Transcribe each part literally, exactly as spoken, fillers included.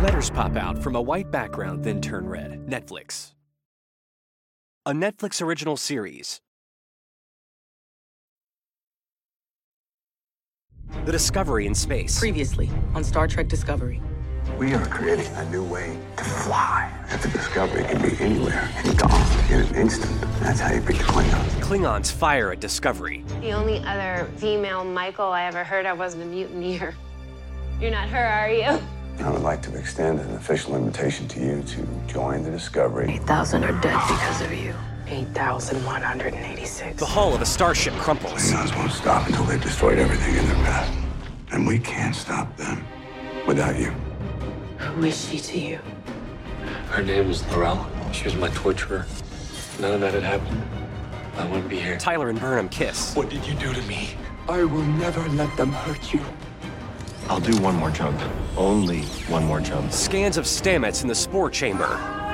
Letters pop out from a white background, then turn red. Netflix. A Netflix original series. The Discovery in space. Previously on Star Trek Discovery. We are creating a new way to fly. That the Discovery can be anywhere and gone in an instant. That's how you beat the Klingons. Klingons fire at Discovery. The only other female Michael I ever heard of was the mutineer. You're not her, are you? I would like to extend an official invitation to you to join the Discovery. eight thousand are dead because of you. eight thousand one hundred eighty-six. The hull of a starship crumples. Klingons won't stop until they've destroyed everything in their path. And we can't stop them without you. Who is she to you? Her name was Laurel. She was my torturer. None of that had happened. I wouldn't be here. Tyler and Burnham kiss. What did you do to me? I will never let them hurt you. I'll do one more jump. Only one more jump. Scans of Stamets in the spore chamber.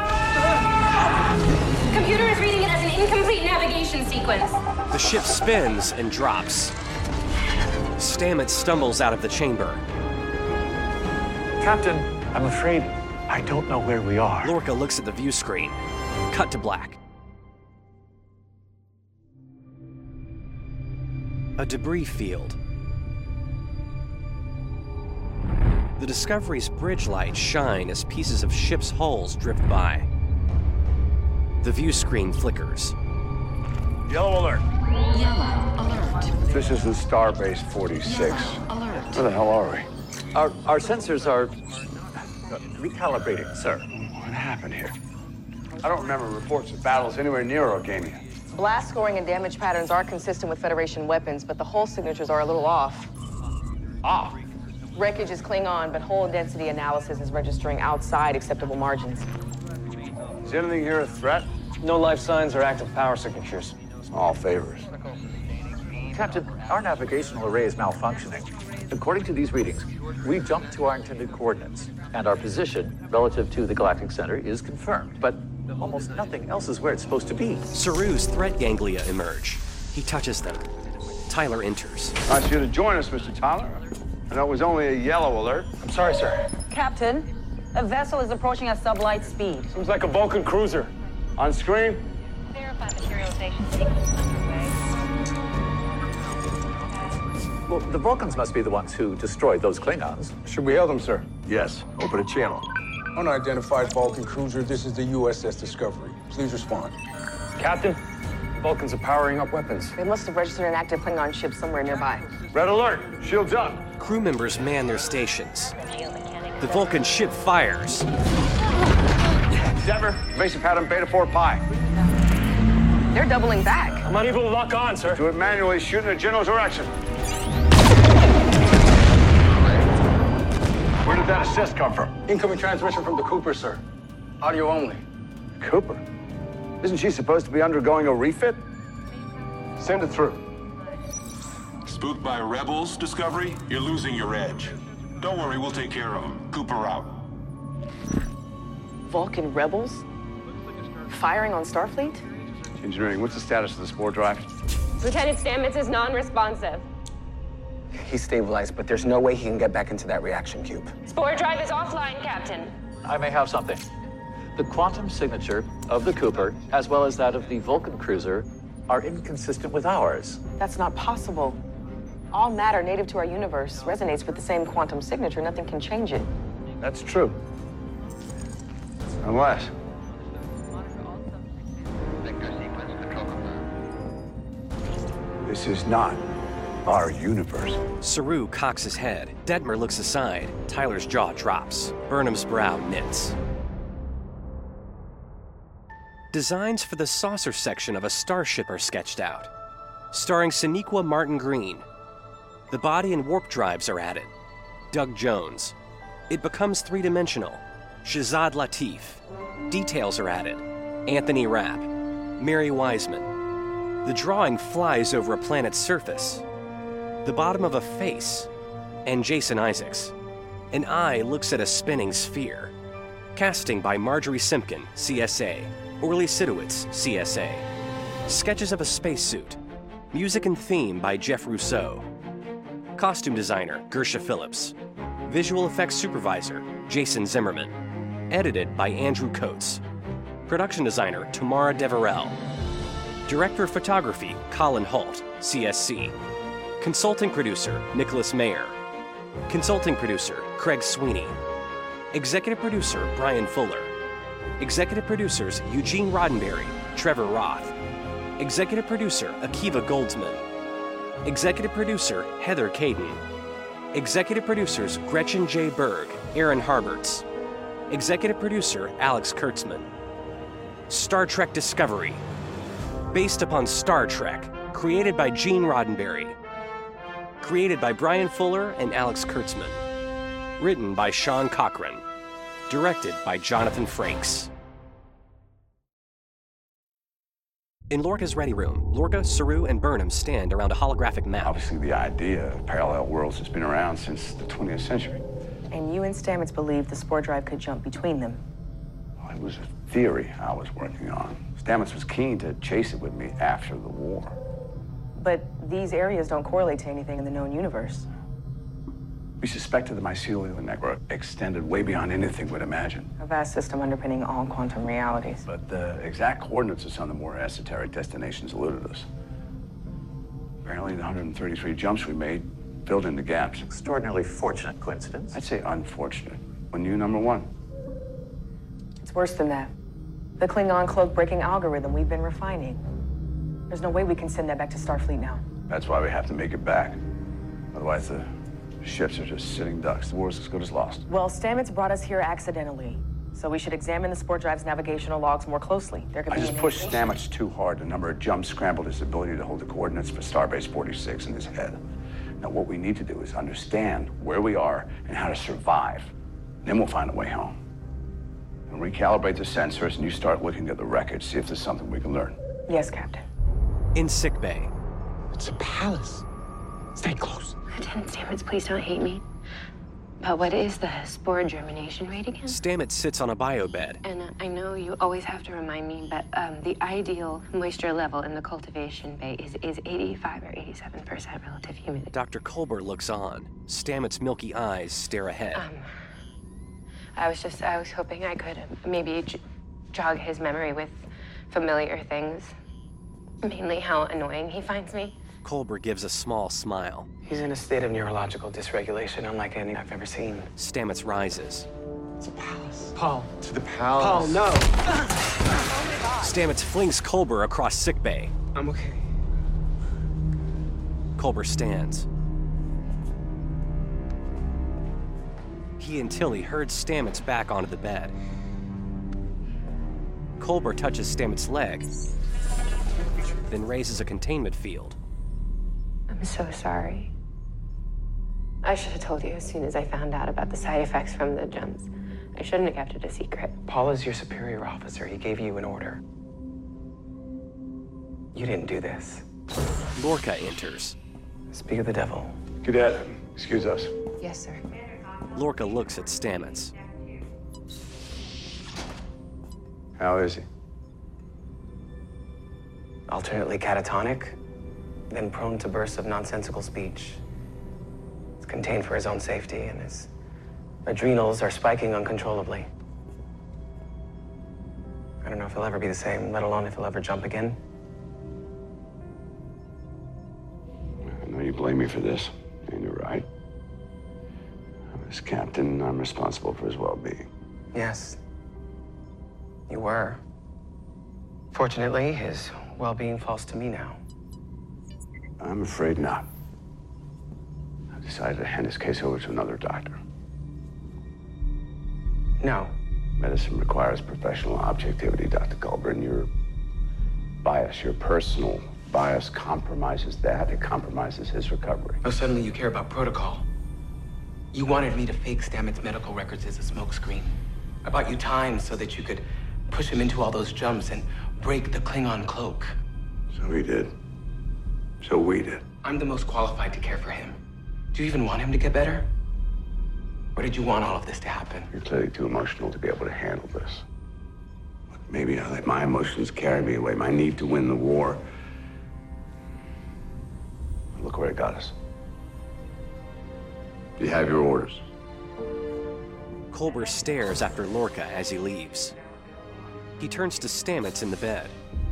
Computer is reading it as an incomplete navigation sequence. The ship spins and drops. Stamets stumbles out of the chamber. Captain, I'm afraid I don't know where we are. Lorca looks at the view screen. Cut to black. A debris field. The Discovery's bridge lights shine as pieces of ships' hulls drift by. The view screen flickers. Yellow alert. Yellow alert. This is the Starbase forty-six. Yellow alert. Where the hell are we? Our, our sensors are recalibrating, sir. What happened here? I don't remember reports of battles anywhere near Organia. Blast scoring and damage patterns are consistent with Federation weapons, but the hull signatures are a little off. Off? Wreckage is Klingon, but hull density analysis is registering outside acceptable margins. Is anything here a threat? No life signs or active power signatures. All favors. Captain, our navigational array is malfunctioning. According to these readings, we jumped to our intended coordinates, and our position relative to the galactic center is confirmed, but almost nothing else is where it's supposed to be. Saru's threat ganglia emerge. He touches them. Tyler enters. Nice you to join us, Mister Tyler. I know it was only a yellow alert. I'm sorry, sir. Captain, a vessel is approaching at sublight speed. Seems like a Vulcan cruiser. On screen? Verify materialization sequence underway. Well, the Vulcans must be the ones who destroyed those Klingons. Should we hail them, sir? Yes, open a channel. Unidentified Vulcan cruiser, this is the U S S Discovery. Please respond. Captain, Vulcans are powering up weapons. They must have registered an active Klingon ship somewhere nearby. Red alert. Shields up. Crew members man their stations. The Vulcan ship fires. Dever, evasive pattern Beta four Pi. They're doubling back. I'm unable to lock on, sir. Do it manually, shoot in a general direction. Where did that assist come from? Incoming transmission from the Cooper, sir. Audio only. Cooper? Isn't she supposed to be undergoing a refit? Send it through. Spooked by rebels, Discovery? You're losing your edge. Don't worry, we'll take care of them. Cooper out. Vulcan rebels? Firing on Starfleet? Engineering, what's the status of the spore drive? Lieutenant Stamets is non-responsive. He's stabilized, but there's no way he can get back into that reaction cube. Spore drive is offline, Captain. I may have something. The quantum signature of the Cooper, as well as that of the Vulcan cruiser, are inconsistent with ours. That's not possible. All matter native to our universe resonates with the same quantum signature. Nothing can change it. That's true. Unless. This is not our universe. Saru cocks his head. Detmer looks aside. Tyler's jaw drops. Burnham's brow knits. Designs for the saucer section of a starship are sketched out, starring Sonequa Martin Green. The body and warp drives are added. Doug Jones. It becomes three-dimensional. Shazad Latif. Details are added. Anthony Rapp. Mary Wiseman. The drawing flies over a planet's surface. The bottom of a face. And Jason Isaacs. An eye looks at a spinning sphere. Casting by Marjorie Simpkin, C S A. Orly Sidowitz, C S A. Sketches of a spacesuit. Music and theme by Jeff Rousseau. Costume designer, Gersha Phillips. Visual effects supervisor, Jason Zimmerman. Edited by Andrew Coates. Production designer, Tamara Deverell. Director of photography, Colin Holt, C S C. Consulting producer, Nicholas Mayer. Consulting producer, Craig Sweeney. Executive producer, Brian Fuller. Executive producers, Eugene Roddenberry, Trevor Roth. Executive producer, Akiva Goldsman. Executive producer, Heather Caden. Executive producers, Gretchen J. Berg, Aaron Harberts. Executive producer, Alex Kurtzman. Star Trek Discovery. Based upon Star Trek, created by Gene Roddenberry. Created by Brian Fuller and Alex Kurtzman. Written by Sean Cochran. Directed by Jonathan Frakes. In Lorca's ready room, Lorca, Saru, and Burnham stand around a holographic map. Obviously, the idea of parallel worlds has been around since the twentieth century. And you and Stamets believed the spore drive could jump between them. Well, it was a theory I was working on. Stamets was keen to chase it with me after the war. But these areas don't correlate to anything in the known universe. We suspected the mycelial network extended way beyond anything we'd imagine. A vast system underpinning all quantum realities. But the exact coordinates of some of the more esoteric destinations eluded us. Apparently, the one hundred thirty-three jumps we made filled in the gaps. Extraordinarily fortunate coincidence. I'd say unfortunate. When you number one. It's worse than that. The Klingon cloak breaking algorithm we've been refining. There's no way we can send that back to Starfleet now. That's why we have to make it back. Otherwise, the ships are just sitting ducks. The war's as good as lost. Well, Stamets brought us here accidentally, so we should examine the spore drive's navigational logs more closely. There could I be just an pushed indication. Stamets too hard. The number of jumps scrambled his ability to hold the coordinates for Starbase forty-six in his head. Now, what we need to do is understand where we are and how to survive. Then we'll find a way home. And recalibrate the sensors, and you start looking at the records, see if there's something we can learn. Yes, Captain. In sickbay. It's a palace. Stay close. Lieutenant Stamets, please don't hate me. But what is the spore germination rate again? Stamets sits on a biobed. And uh, I know you always have to remind me, but um, the ideal moisture level in the cultivation bay is, is eighty-five or eighty-seven percent relative humidity. Doctor Culber looks on. Stamets' milky eyes stare ahead. Um, I was just, I was hoping I could uh, maybe j- jog his memory with familiar things. Mainly how annoying he finds me. Culber gives a small smile. He's in a state of neurological dysregulation unlike any I've ever seen. Stamets rises. It's a palace. Paul. To the palace. Paul, no. Stamets flings Culber across sickbay. I'm okay. Culber stands. He and Tilly herd Stamets back onto the bed. Culber touches Stamets' leg, then raises a containment field. I'm so sorry. I should have told you as soon as I found out about the side effects from the jumps. I shouldn't have kept it a secret. Paul is your superior officer. He gave you an order. You didn't do this. Lorca enters. Speak of the devil. Cadet, excuse us. Yes, sir. Lorca looks at Stamets. How is he? Alternately catatonic, then prone to bursts of nonsensical speech. It's contained for his own safety, and his adrenals are spiking uncontrollably. I don't know if he'll ever be the same, let alone if he'll ever jump again. I know you blame me for this, and you're right. As captain, I'm responsible for his well-being. Yes, you were. Fortunately, his well-being falls to me now. I'm afraid not. I've decided to hand this case over to another doctor. No. Medicine requires professional objectivity, Doctor Culber, and your bias, your personal bias, compromises that. It compromises his recovery. Oh, suddenly you care about protocol. You wanted me to fake Stamets' medical records as a smokescreen. I bought you time so that you could push him into all those jumps and break the Klingon cloak. So he did. So we did. I'm the most qualified to care for him. Do you even want him to get better? Or did you want all of this to happen? You're clearly too emotional to be able to handle this. Look, maybe I let my emotions carry me away, my need to win the war. Look where it got us. You have your orders. Culber stares after Lorca as he leaves. He turns to Stamets in the bed.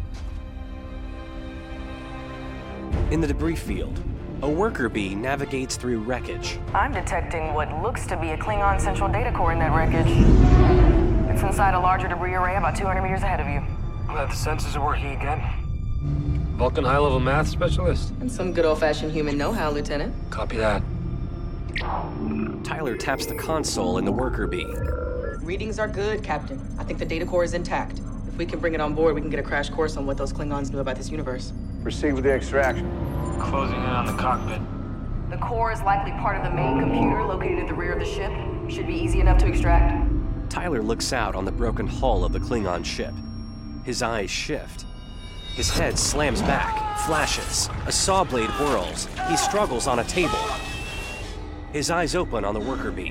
In the debris field, a worker bee navigates through wreckage. I'm detecting what looks to be a Klingon central data core in that wreckage. It's inside a larger debris array about two hundred meters ahead of you. Glad the sensors are working again. Vulcan high-level math specialist. And some good old-fashioned human know-how, Lieutenant. Copy that. Tyler taps the console in the worker bee. Readings are good, Captain. I think the data core is intact. If we can bring it on board, we can get a crash course on what those Klingons knew about this universe. Proceed with the extraction. Closing in on the cockpit. The core is likely part of the main computer located at the rear of the ship. Should be easy enough to extract. Tyler looks out on the broken hull of the Klingon ship. His eyes shift. His head slams back, flashes. A saw blade whirls. He struggles on a table. His eyes open on the worker bee.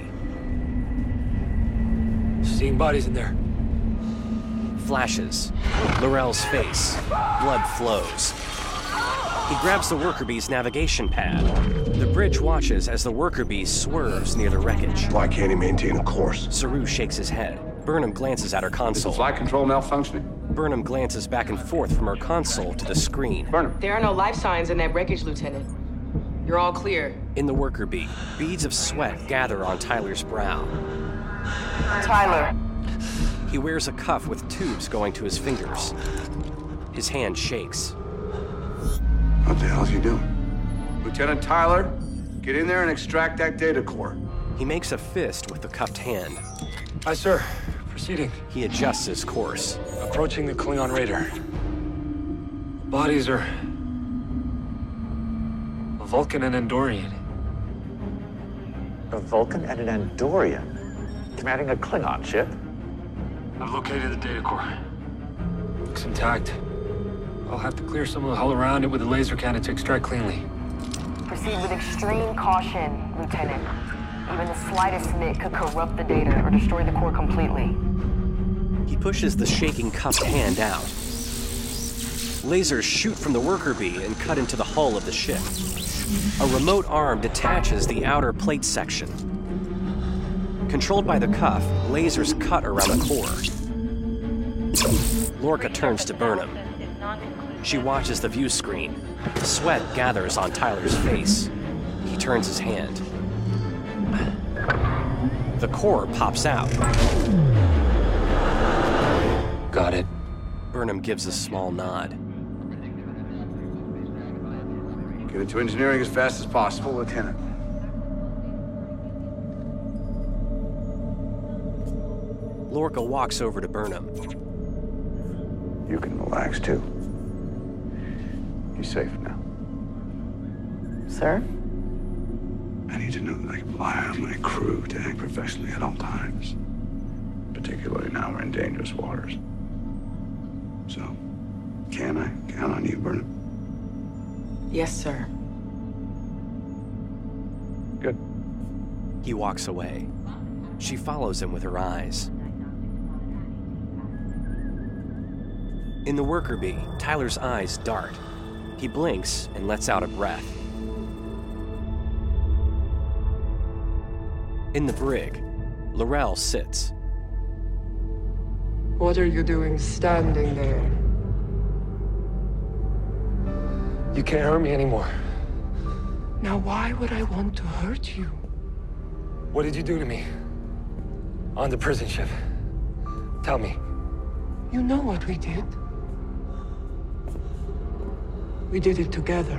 Seeing bodies in there. Flashes. L'Rell's face. Blood flows. He grabs the worker bee's navigation pad. The bridge watches as the worker bee swerves near the wreckage. Why can't he maintain a course? Saru shakes his head. Burnham glances at her console. Is the flight control malfunctioning? Burnham glances back and forth from her console to the screen. Burnham. There are no life signs in that wreckage, Lieutenant. You're all clear. In the worker bee, beads of sweat gather on Tyler's brow. Tyler. He wears a cuff with tubes going to his fingers. His hand shakes. What the hell's he doing? Lieutenant Tyler, get in there and extract that data core. He makes a fist with the cuffed hand. Aye, sir. Proceeding. He adjusts his course. Approaching the Klingon raider. Bodies are... a Vulcan and Andorian. A Vulcan and an Andorian? Commanding a Klingon ship? I've located the data core. Looks intact. I'll have to clear some of the hull around it with a laser cannon to extract cleanly. Proceed with extreme caution, Lieutenant. Even the slightest nick could corrupt the data or destroy the core completely. He pushes the shaking cuffed hand out. Lasers shoot from the worker bee and cut into the hull of the ship. A remote arm detaches the outer plate section. Controlled by the cuff, lasers cut around the core. Lorca turns to Burnham. She watches the view screen. Sweat gathers on Tyler's face. He turns his hand. The core pops out. Got it. Burnham gives a small nod. Get into engineering as fast as possible, Lieutenant. Lorca walks over to Burnham. You can relax, too. You're safe now. Sir? I need to know that I can rely on my crew to act professionally at all times. Particularly now we're in dangerous waters. So, can I count on you, Burnham? Yes, sir. Good. He walks away. She follows him with her eyes. In the worker bee, Tyler's eyes dart. He blinks and lets out a breath. In the brig, L'Rell sits. What are you doing standing there? You can't hurt me anymore. Now why would I want to hurt you? What did you do to me? On the prison ship. Tell me. You know what we did. We did it together.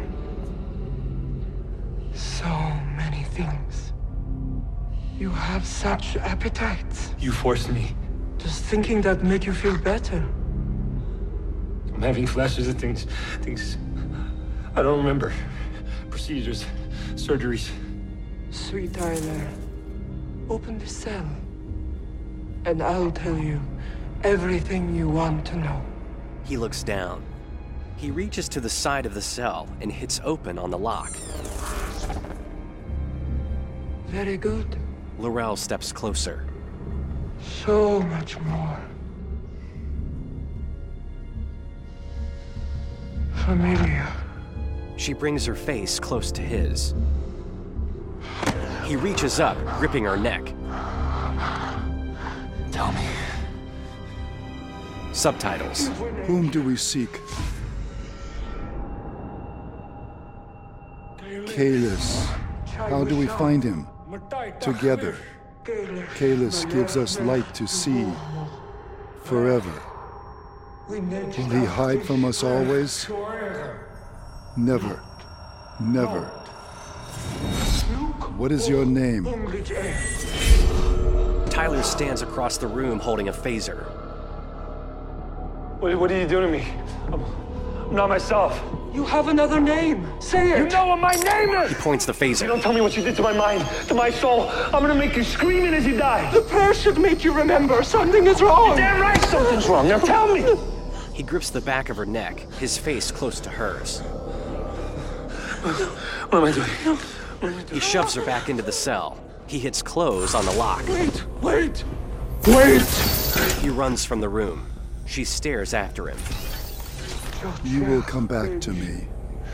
So many things. You have such appetites. You forced me. Just thinking that make you feel better. I'm having flashes of things, things I don't remember. Procedures, surgeries. Sweet Tyler, open the cell, and I'll tell you everything you want to know. He looks down. He reaches to the side of the cell and hits open on the lock. Very good. L'Rell steps closer. So much more. Familiar. She brings her face close to his. He reaches up, gripping her neck. Subtitles. Whom do we seek? Kahless. How do we find him? Together. Kahless gives us light to see. Forever. Will he hide from us always? Never. Never. What is your name? Tyler stands across the room holding a phaser. What, what are you doing to me? I'm, I'm not myself. You have another name. Say it. You know what my name is! He points the phaser. You don't tell me what you did to my mind, to my soul. I'm gonna make you screaming as you die. The prayer should make you remember something is wrong. You're damn right something's wrong. Now tell me. He grips the back of her neck, his face close to hers. What am I doing? What am I doing? He shoves her back into the cell. He hits close on the lock. Wait, wait, wait! He runs from the room. She stares after him. You will come back to me.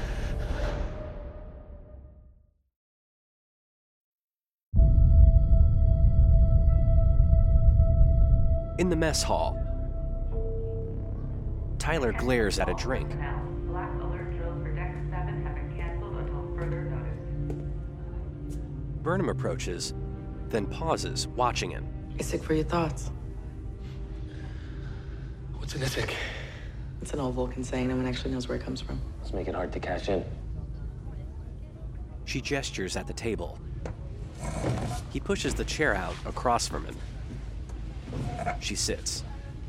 In the mess hall, Tyler glares at a drink. Black alert drills for Deck seven have been canceled until further notice. Burnham approaches, then pauses, watching him. Isik, for your thoughts. What's an Isik? It's an old Vulcan saying. No one actually knows where it comes from. Let's make it hard to cash in. She gestures at the table. He pushes the chair out across from him. She sits.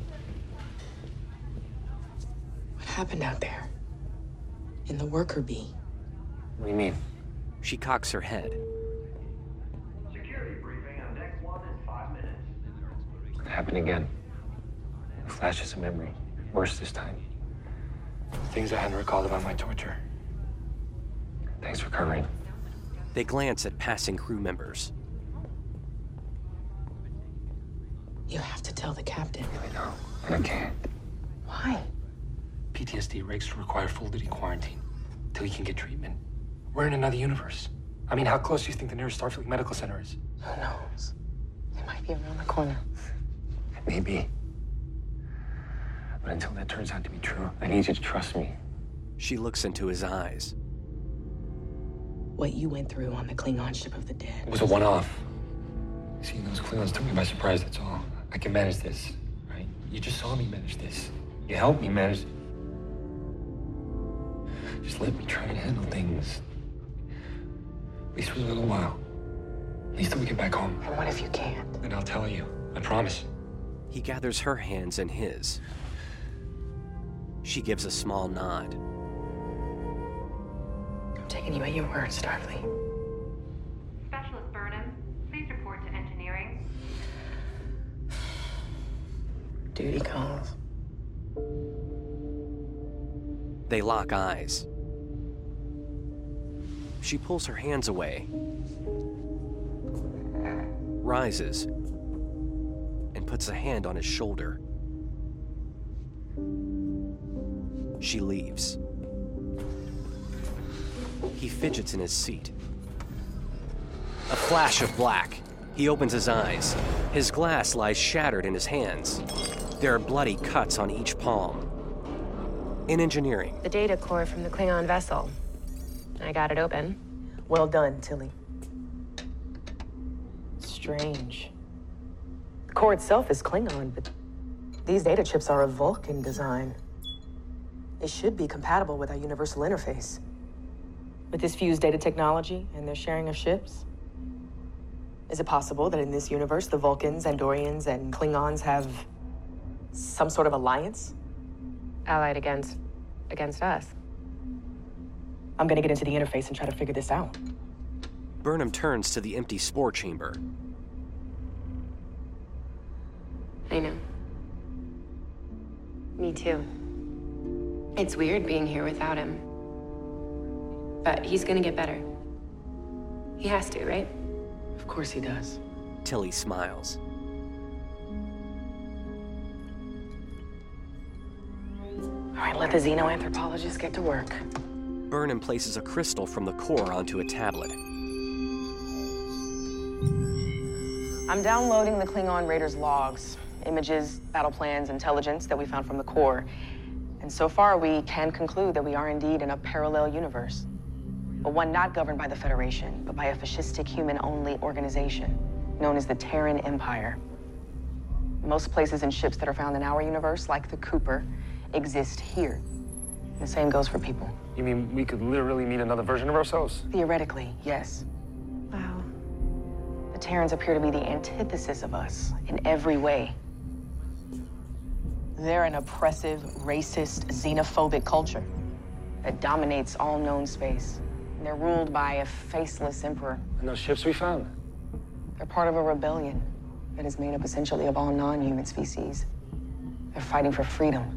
What happened out there? In the worker bee? What do you mean? She cocks her head. Security briefing on Deck one in five minutes. It happened again. Flashes of memory. Worse this time. Things I hadn't recalled about my torture. Thanks for covering. They glance at passing crew members. You have to tell the captain. I know, and I can't. Why? P T S D regs require full-duty quarantine till he can get treatment. We're in another universe. I mean, how close do you think the nearest Starfleet Medical Center is? Who knows? They might be around the corner. Maybe. But until that turns out to be true, I need you to trust me. She looks into his eyes. What you went through on the Klingon ship of the dead. It was a one-off. See, those Klingons took me by surprise, that's all. I can manage this, right? You just saw me manage this. You helped me manage. Just let me try and handle things. At least for a little while. At least till we get back home. And what if you can't? Then I'll tell you. I promise. He gathers her hands in his. She gives a small nod. I'm taking you at your word, Starfleet. Specialist Burnham, please report to engineering. Duty calls. They lock eyes. She pulls her hands away, rises, and puts a hand on his shoulder. She leaves. He fidgets in his seat. A flash of black. He opens his eyes. His glass lies shattered in his hands. There are bloody cuts on each palm. In engineering. The data core from the Klingon vessel. I got it open. Well done, Tilly. Strange. The core itself is Klingon, but these data chips are of Vulcan design. They should be compatible with our universal interface. With this fused data technology and their sharing of ships, is it possible that in this universe, the Vulcans, Andorians, and Klingons have some sort of alliance? Allied against... against us. I'm gonna get into the interface and try to figure this out. Burnham turns to the empty spore chamber. I know. Me too. It's weird being here without him. But he's gonna get better. He has to, right? Of course he does. Tilly smiles. All right, let the xenoanthropologists get to work. Burnham places a crystal from the core onto a tablet. I'm downloading the Klingon Raiders logs, images, battle plans, intelligence that we found from the core. And so far, we can conclude that we are indeed in a parallel universe. But one not governed by the Federation, but by a fascistic human-only organization known as the Terran Empire. Most places and ships that are found in our universe, like the Cooper, exist here. The same goes for people. You mean we could literally meet another version of ourselves? Theoretically, yes. Wow. The Terrans appear to be the antithesis of us in every way. They're an oppressive, racist, xenophobic culture that dominates all known space. And they're ruled by a faceless emperor. And those ships we found? They're part of a rebellion that is made up essentially of all non-human species. They're fighting for freedom.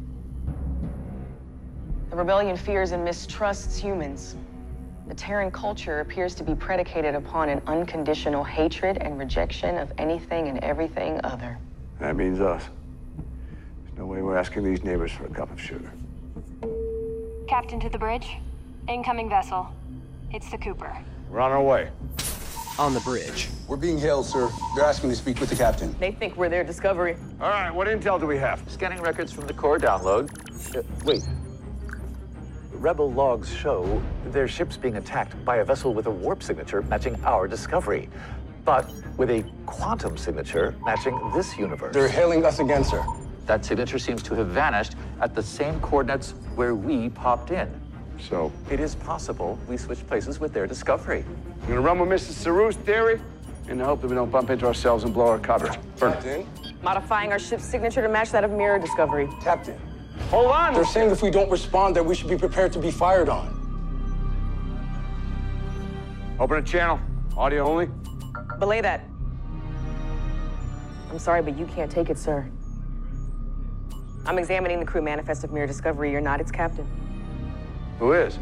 The rebellion fears and mistrusts humans. The Terran culture appears to be predicated upon an unconditional hatred and rejection of anything and everything other. That means us. There's no way we're asking these neighbors for a cup of sugar. Captain to the bridge. Incoming vessel. It's the Cooper. We're on our way. On the bridge. We're being hailed, sir. They're asking to speak with the captain. They think we're their Discovery. All right, what intel do we have? Scanning records from the core download. Uh, wait. Rebel logs show their ship's being attacked by a vessel with a warp signature matching our Discovery, but with a quantum signature matching this universe. They're hailing us again, sir. That signature seems to have vanished at the same coordinates where we popped in. So? It is possible we switched places with their Discovery. I'm gonna run with Missus Saru's theory in the hope that we don't bump into ourselves and blow our cover. Captain? Modifying our ship's signature to match that of Mirror Discovery. Captain. Hold on! They're saying if we don't respond, that we should be prepared to be fired on. Open a channel. Audio only. Belay that. I'm sorry, but you can't take it, sir. I'm examining the crew manifest of Mirror Discovery. You're not its captain. Who is?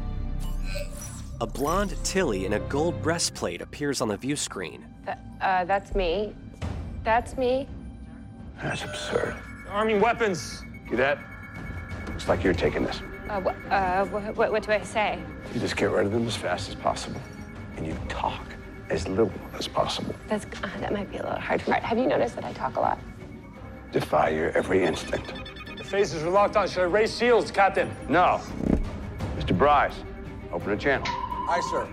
A blonde Tilly in a gold breastplate appears on the view screen. Th uh, that's me. That's me. That's absurd. Arming weapons. Cadet, looks like you're taking this. Uh, wh uh, wh what, what do I say? You just get rid of them as fast as possible, and you talk as little as possible. That's uh, that might be a little hard. Have you noticed that I talk a lot? Defy your every instinct. The phases are locked on. Should I raise shields, Captain? No. Mister Bryce, open a channel. Aye, sir.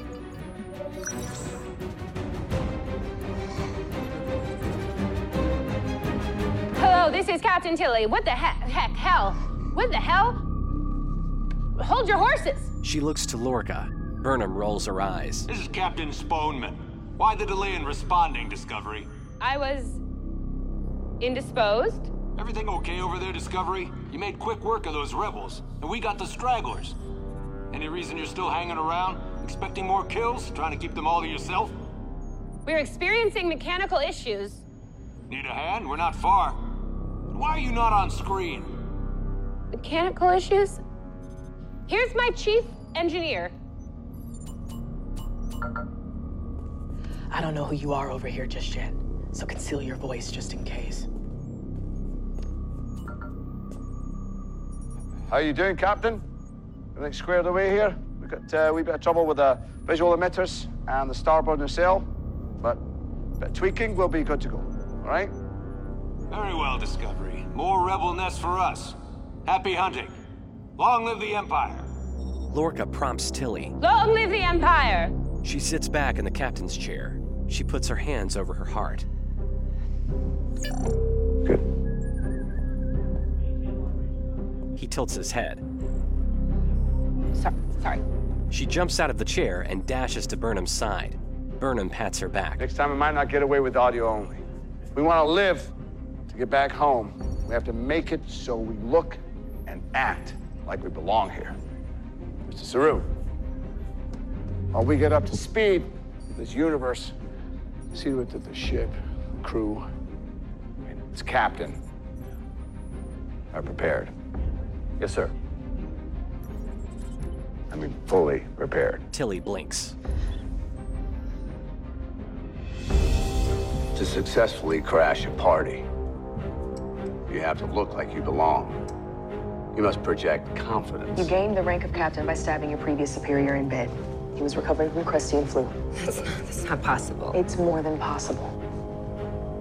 Hello, this is Captain Tilly. What the heck, heck, hell? What the hell? Hold your horses. She looks to Lorca. Burnham rolls her eyes. This is Captain Sponeman. Why the delay in responding, Discovery? I was indisposed. Everything okay over there, Discovery? You made quick work of those rebels, and we got the stragglers. Any reason you're still hanging around? Expecting more kills? Trying to keep them all to yourself? We're experiencing mechanical issues. Need a hand? We're not far. Why are you not on screen? Mechanical issues? Here's my chief engineer. I don't know who you are over here just yet, so conceal your voice just in case. How you doing, Captain? Everything squared away here? We've got uh, a wee bit of trouble with the visual emitters and the starboard nacelle, but a bit of tweaking, we'll be good to go. All right? Very well, Discovery. More rebel nests for us. Happy hunting. Long live the Empire. Lorca prompts Tilly. Long live the Empire! She sits back in the captain's chair. She puts her hands over her heart. Good. He tilts his head. Sorry, sorry. She jumps out of the chair and dashes to Burnham's side. Burnham pats her back. Next time we might not get away with audio only. We want to live to get back home. We have to make it so we look and act like we belong here. Mister Saru, while we get up to speed with this universe, see to it that the ship, crew, and its captain are prepared. Yes, sir. I mean, fully prepared. Tilly blinks. To successfully crash a party, you have to look like you belong. You must project confidence. You gained the rank of captain by stabbing your previous superior in bed. He was recovering from crusty and flu. That's not, that's not possible. It's more than possible.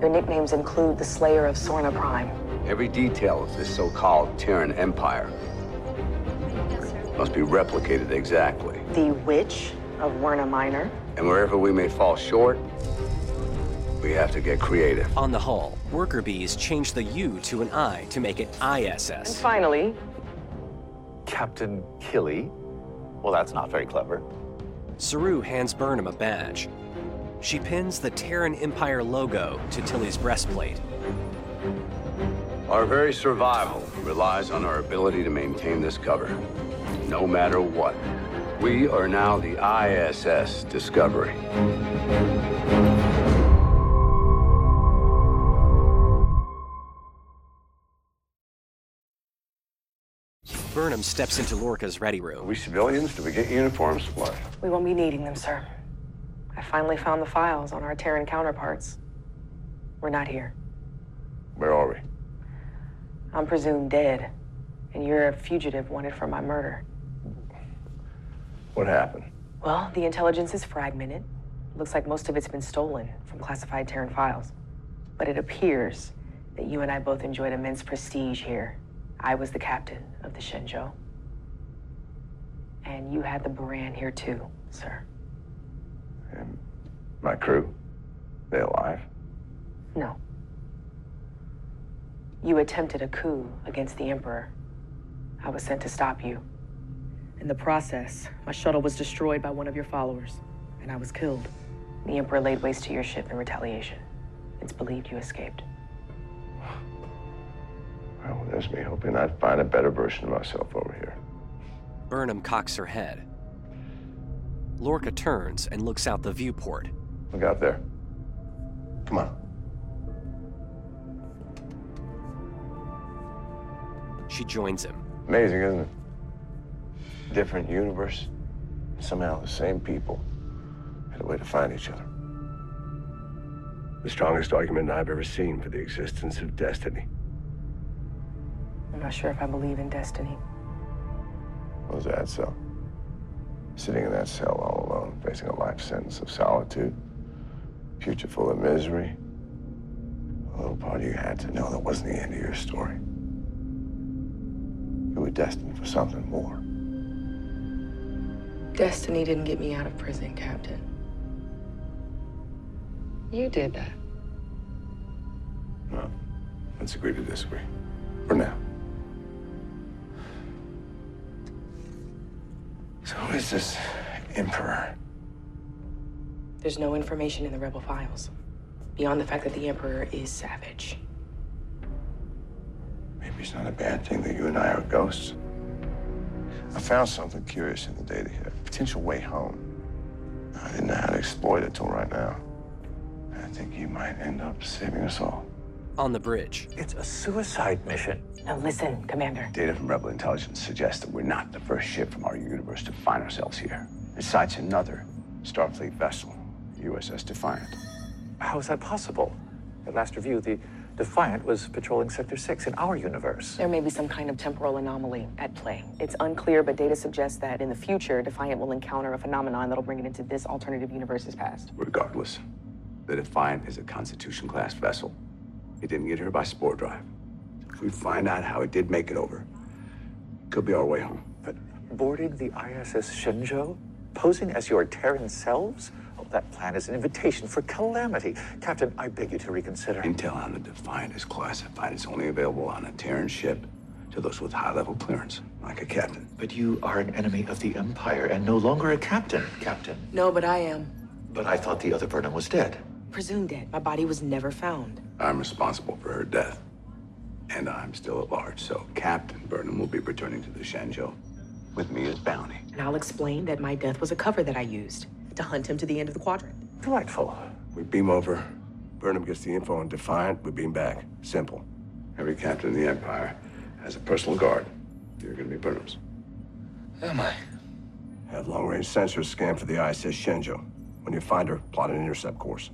Your nicknames include the Slayer of Sorna Prime. Every detail of this so-called Terran Empire must be replicated exactly. The Witch of Werna Minor. And wherever we may fall short, we have to get creative. On the hull, worker bees change the U to an I to make it I S S. And finally, Captain Killy. Well, that's not very clever. Saru hands Burnham a badge. She pins the Terran Empire logo to Tilly's breastplate. Our very survival relies on our ability to maintain this cover, no matter what. We are now the I S S Discovery. Burnham steps into Lorca's ready room. We civilians, do we get uniforms? What? we won't be needing them, sir. I finally found the files on our Terran counterparts. We're not here. Where are we? I'm presumed dead, and you're a fugitive wanted for my murder. What happened? Well, the intelligence is fragmented. Looks like most of it's been stolen from classified Terran files. But it appears that you and I both enjoyed immense prestige here. I was the captain of the Shenzhou. And you had the Baran here too, sir. And my crew? They alive? No. You attempted a coup against the Emperor. I was sent to stop you. In the process, my shuttle was destroyed by one of your followers, and I was killed. The Emperor laid waste to your ship in retaliation. It's believed you escaped. Well, there's me hoping I'd find a better version of myself over here. Burnham cocks her head. Lorca turns and looks out the viewport. Look out there. Come on. She joins him. Amazing, isn't it? Different universe. Somehow the same people had a way to find each other. The strongest argument I've ever seen for the existence of destiny. I'm not sure if I believe in destiny. What was that cell? Sitting in that cell all alone, facing a life sentence of solitude, future full of misery. A little part of you had to know that wasn't the end of your story. You were destined for something more. Destiny didn't get me out of prison, Captain. You did that. Well, let's agree to disagree. For now. So who is this Emperor? There's no information in the rebel files, beyond the fact that the Emperor is savage. Maybe it's not a bad thing that you and I are ghosts. I found something curious in the data here. A potential way home. I didn't know how to exploit it till right now. I think you might end up saving us all. On the bridge. It's a suicide mission. Now listen, Commander. Data from Rebel intelligence suggests that we're not the first ship from our universe to find ourselves here. It cites another Starfleet vessel, U S S Defiant. How is that possible? At last review, the Defiant was patrolling Sector six in our universe. There may be some kind of temporal anomaly at play. It's unclear, but data suggests that in the future, Defiant will encounter a phenomenon that'll bring it into this alternative universe's past. Regardless, the Defiant is a Constitution-class vessel. It didn't get here by spore drive. If we find out how it did make it over, it could be our way home. But boarding the I S S Shenzhou? Posing as your Terran selves? Oh, that plan is an invitation for calamity. Captain, I beg you to reconsider. Intel on the Defiant is classified. It's only available on a Terran ship to those with high-level clearance, like a captain. But you are an enemy of the Empire and no longer a captain, Captain. No, but I am. But I thought the other Burnham was dead. Presumed dead. My body was never found. I'm responsible for her death. And I'm still at large, so Captain Burnham will be returning to the Shenzhou with me as bounty. And I'll explain that my death was a cover that I used to hunt him to the end of the quadrant. Delightful. We beam over. Burnham gets the info on Defiant. We beam back. Simple. Every captain in the Empire has a personal guard. You're gonna be Burnham's. Am I? Have long-range sensors scan for the I S S Shenzhou. When you find her, plot an intercept course.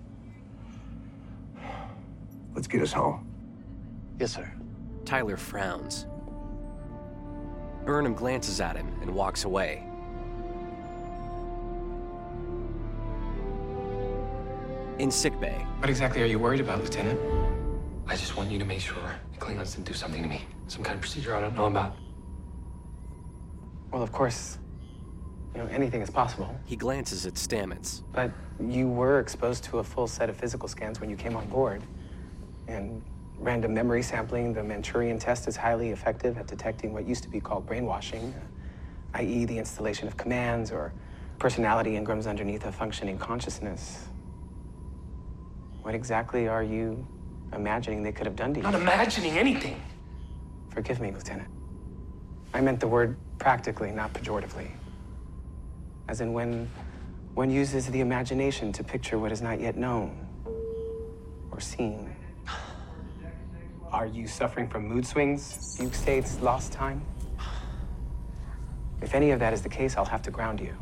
Let's get us home. Yes, sir. Tyler frowns. Burnham glances at him and walks away. In sickbay. What exactly are you worried about, Lieutenant? I just want you to make sure the Klingons didn't do something to me. Some kind of procedure I don't know about. Well, of course, you know, anything is possible. He glances at Stamets. But you were exposed to a full set of physical scans when you came on board. And random memory sampling, the Manchurian test, is highly effective at detecting what used to be called brainwashing, that is the installation of commands or personality engrams underneath a functioning consciousness. What exactly are you imagining they could have done to you? Not imagining anything. Forgive me, Lieutenant. I meant the word practically, not pejoratively. As in when one uses the imagination to picture what is not yet known or seen. Are you suffering from mood swings, fugue states, lost time? If any of that is the case, I'll have to ground you.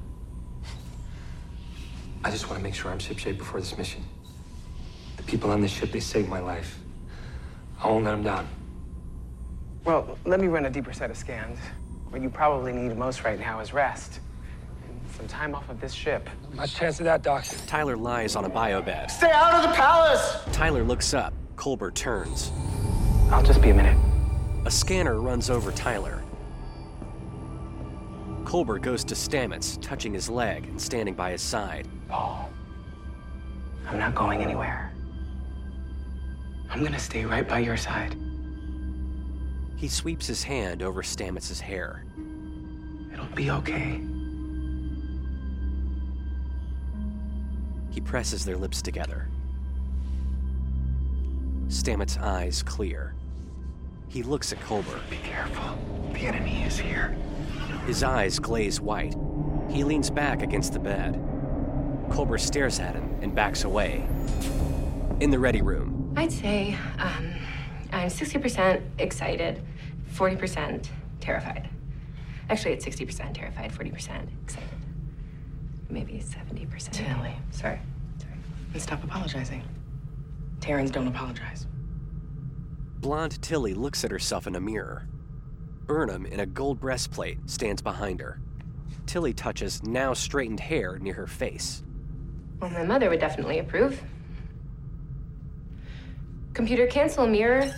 I just want to make sure I'm shipshape before this mission. The people on this ship, they saved my life. I won't let them down. Well, let me run a deeper set of scans. What you probably need most right now is rest. And some time off of this ship. Much chance of that, Doc. Tyler lies on a biobed. Stay out of the palace! Tyler looks up. Culber turns. I'll just be a minute. A scanner runs over Tyler. Culber goes to Stamets, touching his leg and standing by his side. Paul, I'm not going anywhere. I'm gonna stay right by your side. He sweeps his hand over Stamets' hair. It'll be okay. He presses their lips together. Stamets' eyes clear. He looks at Culber. Be careful. The enemy is here. His eyes glaze white. He leans back against the bed. Culber stares at him and backs away. In the ready room. I'd say um, I'm sixty percent excited, forty percent terrified. Actually, it's sixty percent terrified, forty percent excited. Maybe seventy percent. Tilly. Sorry. Sorry. And stop apologizing. Terrans don't apologize. Blonde Tilly looks at herself in a mirror. Burnham, in a gold breastplate, stands behind her. Tilly touches now straightened hair near her face. Well, my mother would definitely approve. Computer, cancel mirror.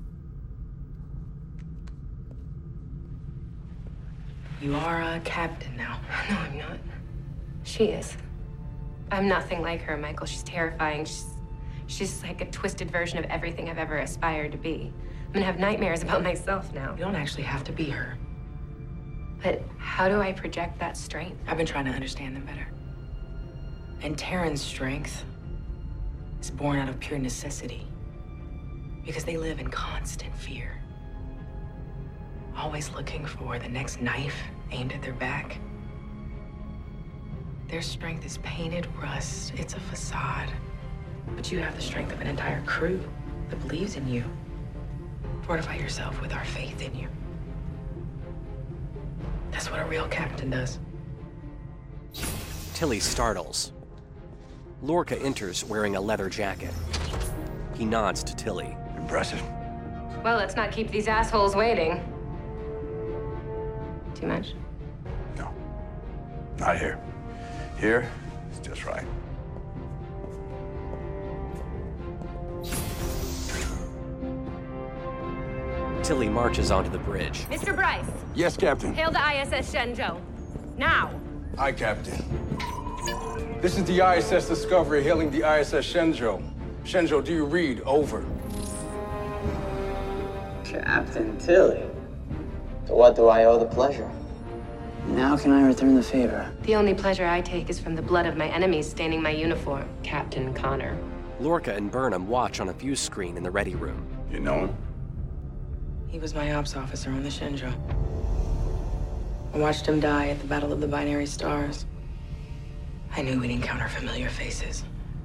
You are a captain now. No, I'm not. She is. I'm nothing like her, Michael. She's terrifying. She's, she's like a twisted version of everything I've ever aspired to be. I'm gonna have nightmares about myself now. You don't actually have to be her. But how do I project that strength? I've been trying to understand them better. And Terran's strength is born out of pure necessity. Because they live in constant fear. Always looking for the next knife aimed at their back. Their strength is painted rust. It's a facade. But you have the strength of an entire crew that believes in you. Fortify yourself with our faith in you. That's what a real captain does. Tilly startles. Lorca enters wearing a leather jacket. He nods to Tilly. Impressive. Well, let's not keep these assholes waiting. Too much? No. Not here. Here, it's just right. Tilly marches onto the bridge. Mister Bryce, Yes, Captain. hail the I S S Shenzhou. Now. Aye, Captain. This is the I S S Discovery hailing the I S S Shenzhou. Shenzhou, do you read? Over. Captain Tilly. To what do I owe the pleasure? And how can I return the favor? The only pleasure I take is from the blood of my enemies staining my uniform, Captain Connor. Lorca and Burnham watch on a view screen in the ready room. You know him? He was my ops officer on the Shenzhou. I watched him die at the Battle of the Binary Stars. I knew we'd encounter familiar faces.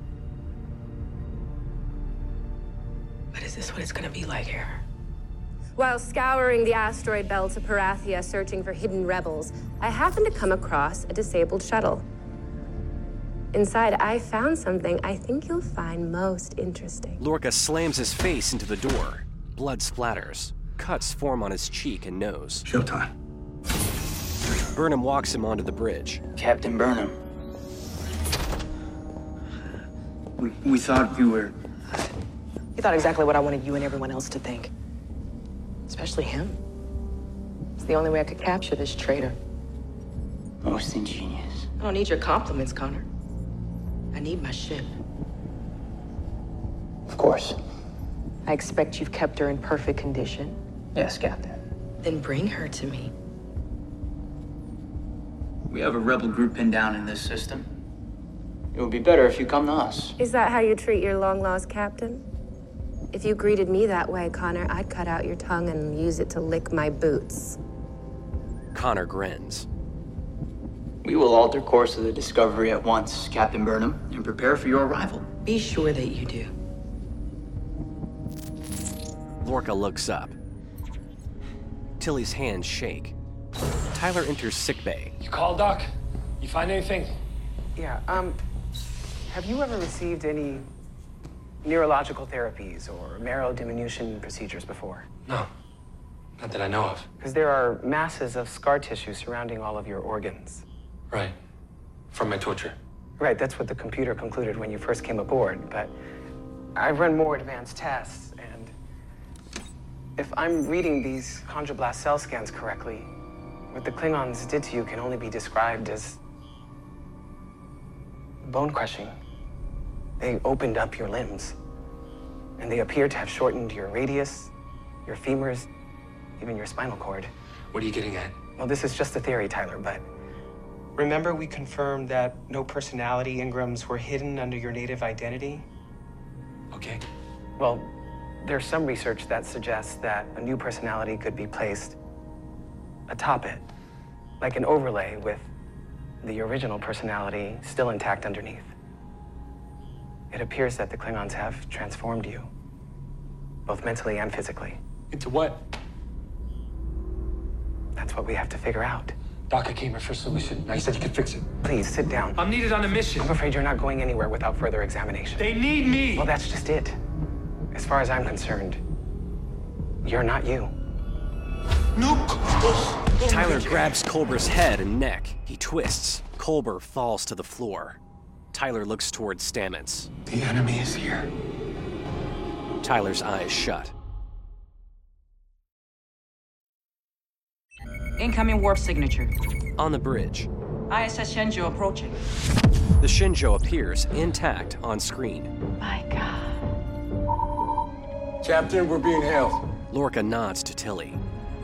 But is this what it's gonna be like here? While scouring the asteroid belts of Parathia searching for hidden rebels, I happened to come across a disabled shuttle. Inside, I found something I think you'll find most interesting. Lorca slams his face into the door. Blood splatters. Cuts form on his cheek and nose. Showtime. Burnham walks him onto the bridge. Captain Burnham. We, we thought you were... You thought exactly what I wanted you and everyone else to think. Especially him. It's the only way I could capture this traitor. Most ingenious. I don't need your compliments, Connor. I need my ship. Of course. I expect you've kept her in perfect condition. Yes, Captain. Then bring her to me. We have a rebel group pinned down in this system. It would be better if you come to us. Is that how you treat your long-lost captain? If you greeted me that way, Connor, I'd cut out your tongue and use it to lick my boots. Connor grins. We will alter course of the Discovery at once, Captain Burnham, and prepare for your arrival. Be sure that you do. Lorca looks up. Tilly's hands shake. Tyler enters sickbay. You called, Doc? You find anything? Yeah, um, have you ever received any neurological therapies or marrow diminution procedures before? No, not that I know of. Because there are masses of scar tissue surrounding all of your organs. Right, from my torture. Right, that's what the computer concluded when you first came aboard, but I've run more advanced tests, and if I'm reading these chondroblast cell scans correctly, what the Klingons did to you can only be described as bone crushing. They opened up your limbs, and they appear to have shortened your radius, your femurs, even your spinal cord. What are you getting at? Well, this is just a theory, Tyler, but remember we confirmed that no personality engrams were hidden under your native identity? Okay. Well, there's some research that suggests that a new personality could be placed atop it, like an overlay with the original personality still intact underneath. It appears that the Klingons have transformed you, both mentally and physically. Into what? That's what we have to figure out. Doc, I came here for a solution. Now you said you could fix it. Please, sit down. I'm needed on a mission. I'm afraid you're not going anywhere without further examination. They need me! Well, that's just it. As far as I'm concerned, you're not you. No! Tyler grabs Culber's head and neck. He twists. Culber falls to the floor. Tyler looks towards Stamets. The enemy is here. Tyler's eyes shut. Incoming warp signature. On the bridge. I S S Shenzhou approaching. The Shenzhou appears intact on screen. My God. Captain, we're being hailed. Lorca nods to Tilly.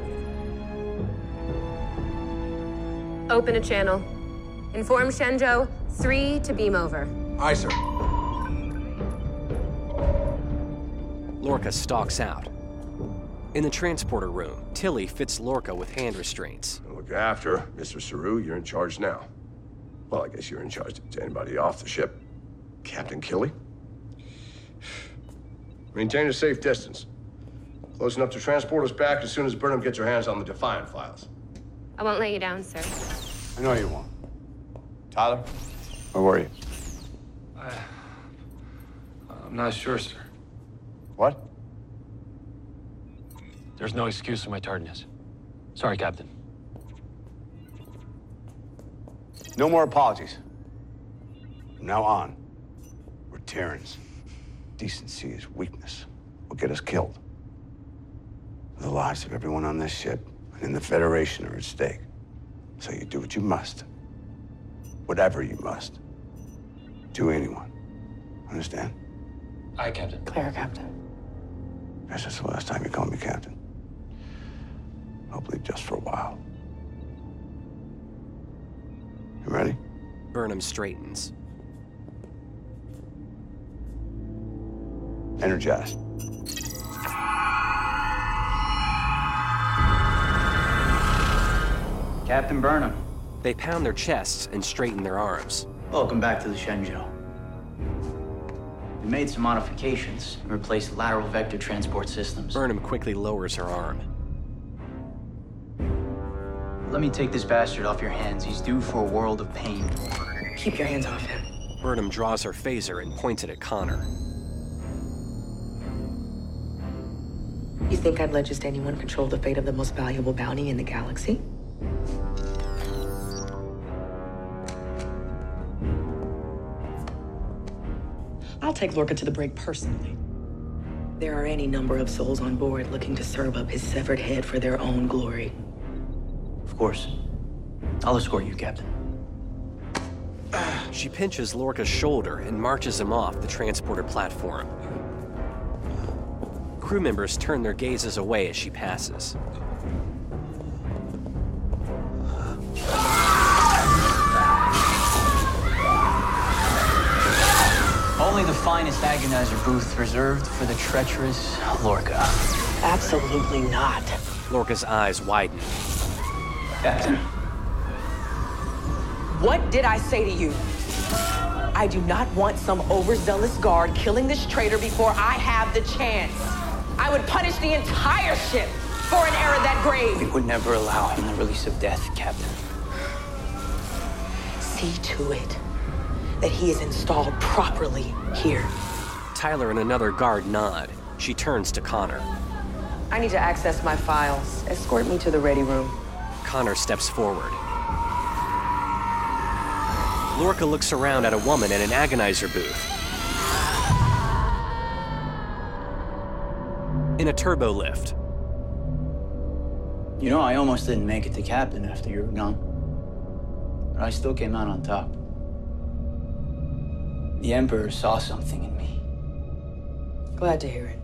Open a channel. Inform Shenzhou, three to beam over. Aye, sir. Lorca stalks out. In the transporter room, Tilly fits Lorca with hand restraints. Look after, Mister Saru, you're in charge now. Well, I guess you're in charge to anybody off the ship. Captain Killy? Maintain a safe distance. Close enough to transport us back as soon as Burnham gets her hands on the Defiant files. I won't let you down, sir. I know you won't. Tyler, where were you? I... I'm not sure, sir. What? There's no excuse for my tardiness. Sorry, Captain. No more apologies. From now on, we're Terrans. Decency is weakness. Will get us killed. The lives of everyone on this ship and in the Federation are at stake. So you do what you must. Whatever you must. To anyone. Understand? Aye, Captain. Clear, Captain. Guess that's the last time you call me Captain. Hopefully just for a while. You ready? Burnham straightens. Energize. Captain Burnham. They pound their chests and straighten their arms. Welcome back to the Shenzhou. We made some modifications and replaced lateral vector transport systems. Burnham quickly lowers her arm. Let me take this bastard off your hands. He's due for a world of pain. Keep your hands off him. Burnham draws her phaser and points it at Connor. You think I'd let just anyone control the fate of the most valuable bounty in the galaxy? I'll take Lorca to the brig personally. There are any number of souls on board looking to serve up his severed head for their own glory. Of course. I'll escort you, Captain. She pinches Lorca's shoulder and marches him off the transporter platform. Crew members turn their gazes away as she passes. Only the finest agonizer booth reserved for the treacherous Lorca. Absolutely not. Lorca's eyes widen. Captain. What did I say to you? I do not want some overzealous guard killing this traitor before I have the chance. I would punish the entire ship for an error that grave. We would never allow him the release of death, Captain. See to it that he is installed properly here. Tyler and another guard nod. She turns to Connor. I need to access my files. Escort me to the ready room. Connor steps forward. Lorca looks around at a woman in an agonizer booth. In a turbo lift. You know, I almost didn't make it to captain after you were gone. But I still came out on top. The Emperor saw something in me. Glad to hear it.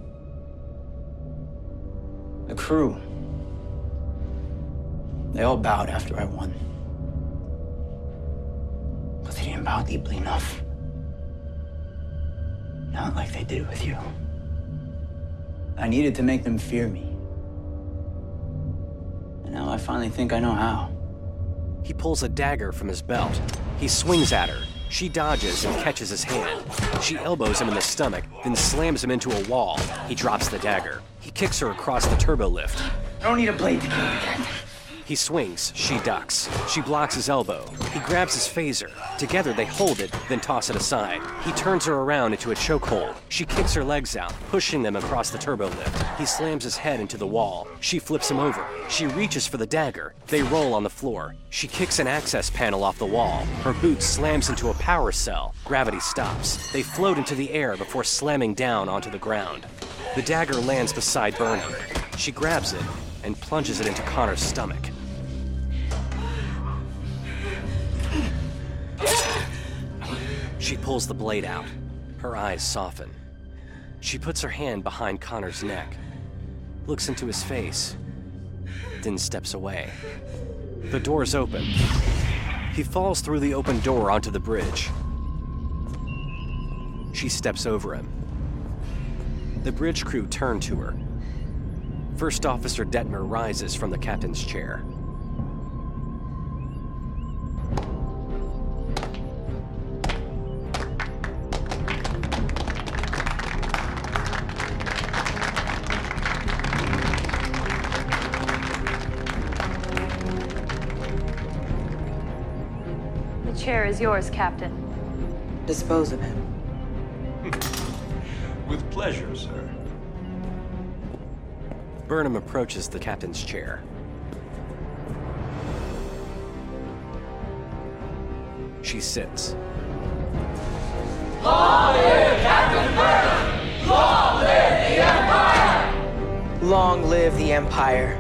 The crew. They all bowed after I won. But they didn't bow deeply enough. Not like they did with you. I needed to make them fear me. And now I finally think I know how. He pulls a dagger from his belt. He swings at her. She dodges and catches his hand. She elbows him in the stomach, then slams him into a wall. He drops the dagger. He kicks her across the turbo lift. I don't need a blade to kill the captain. He swings. She ducks. She blocks his elbow. He grabs his phaser. Together they hold it, then toss it aside. He turns her around into a chokehold. She kicks her legs out, pushing them across the turbo lift. He slams his head into the wall. She flips him over. She reaches for the dagger. They roll on the floor. She kicks an access panel off the wall. Her boot slams into a power cell. Gravity stops. They float into the air before slamming down onto the ground. The dagger lands beside Burnham. She grabs it and plunges it into Connor's stomach. She pulls the blade out. Her eyes soften. She puts her hand behind Connor's neck, looks into his face, then steps away. The doors open. He falls through the open door onto the bridge. She steps over him. The bridge crew turn to her. First Officer Detmer rises from the captain's chair. The chair is yours, Captain. Dispose of him. With pleasure, sir. Burnham approaches the captain's chair. She sits. Long live Captain Burnham! Long live the Empire! Long live the Empire.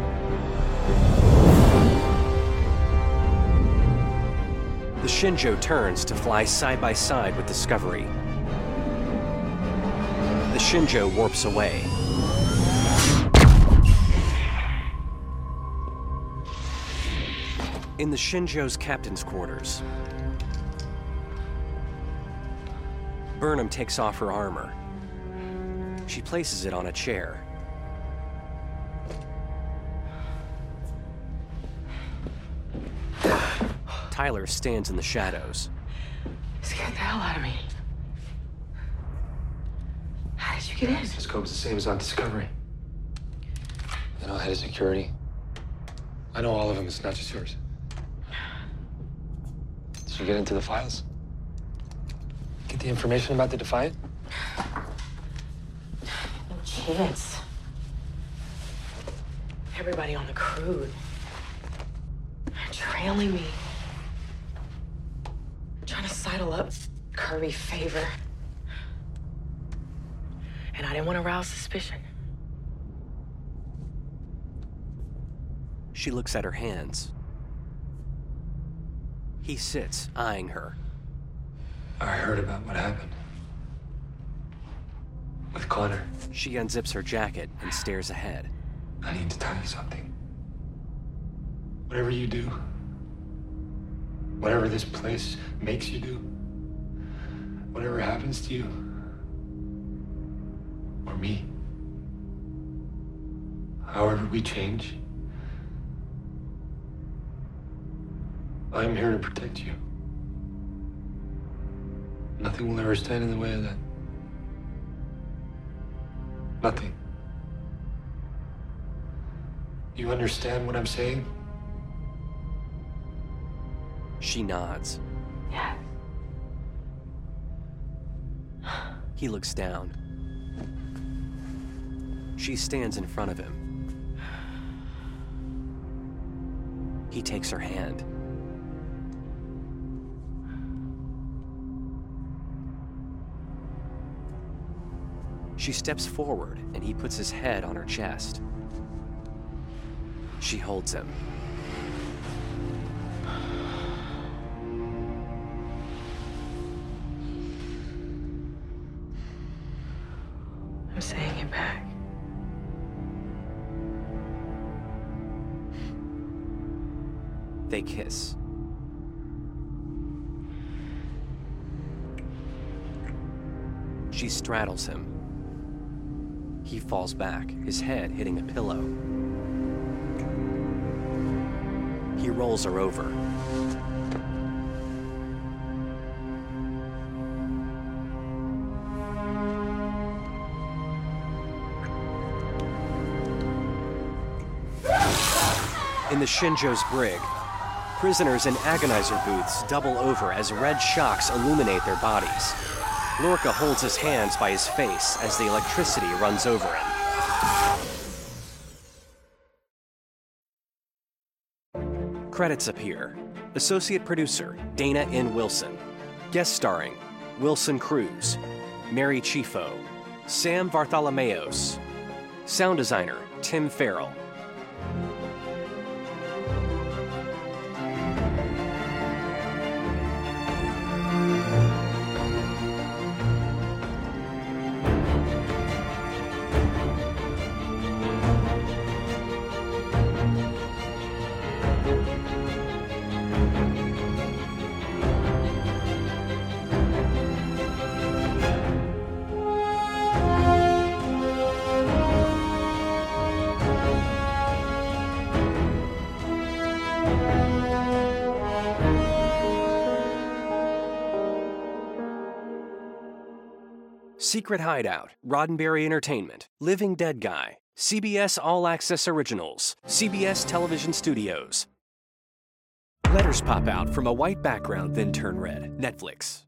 The Shenzhou turns to fly side by side with Discovery. The Shenzhou warps away. In the Shenzhou's captain's quarters, Burnham takes off her armor. She places it on a chair. Tyler stands in the shadows. Scared the hell out of me. How did you get in? This scope's the same as on Discovery. I know head of security. I know all of them, it's not just yours. Did you get into the files? Get the information about the Defiant? No chance. Everybody on the crew trailing me. Trying to sidle up, curry favor. And I didn't want to rouse suspicion. She looks at her hands. He sits, eyeing her. I heard about what happened. With Connor. She unzips her jacket and stares ahead. I need to tell you something. Whatever you do, whatever this place makes you do, whatever happens to you, or me, however we change, I'm here to protect you. Nothing will ever stand in the way of that. Nothing. You understand what I'm saying? She nods. Yes. He looks down. She stands in front of him. He takes her hand. She steps forward, and he puts his head on her chest. She holds him. I'm saying it back. They kiss. She straddles him. He falls back, his head hitting a pillow. He rolls her over. In the Shinjo's brig, prisoners in agonizer booths double over as red shocks illuminate their bodies. Lorca holds his hands by his face as the electricity runs over him. Credits appear. Associate producer, Dana N. Wilson. Guest starring, Wilson Cruz, Mary Chifo, Sam Bartholomeos. Sound designer, Tim Farrell. Secret Hideout, Roddenberry Entertainment, Living Dead Guy, C B S All Access Originals, C B S Television Studios. Letters pop out from a white background, then turn red. Netflix.